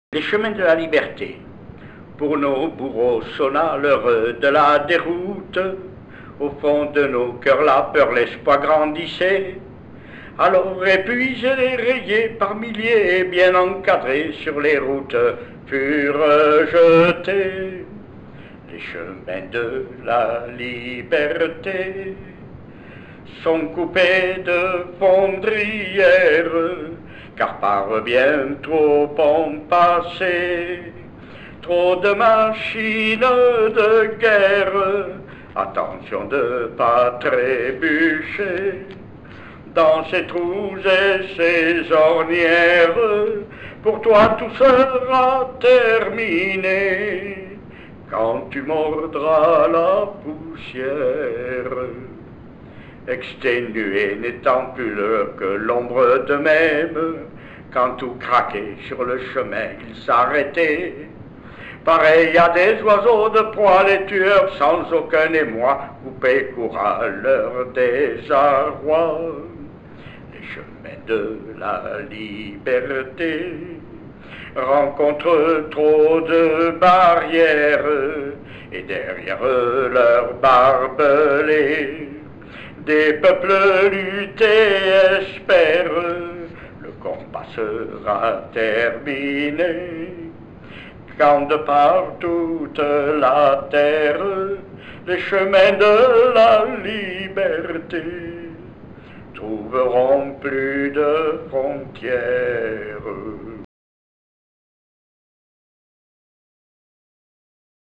Les chemins de la liberté. Pour nos bourreaux sonna l'heure de la déroute. Au fond de nos cœurs, la peur, l'espoir grandissait. Alors épuisés, rayés par milliers, bien encadrés sur les routes, furent jetés les chemins de la liberté. Sont coupés de fondrières, car par bien trop ont passé trop de machines de guerre. Attention de pas trébucher dans ces trous et ces ornières. Pour toi tout sera terminé quand tu mordras la poussière. Exténué, n'étant plus que l'ombre d'eux-mêmes, quand tout craquait sur le chemin, ils s'arrêtaient. Pareil à des oiseaux de proie, les tueurs sans aucun émoi, coupés court à leur désarroi. Les chemins de la liberté rencontrent trop de barrières, et derrière leurs barbelés, des peuples luttés espèrent, le combat sera terminé, quand de par toute la terre, les chemins de la liberté trouveront plus de frontières.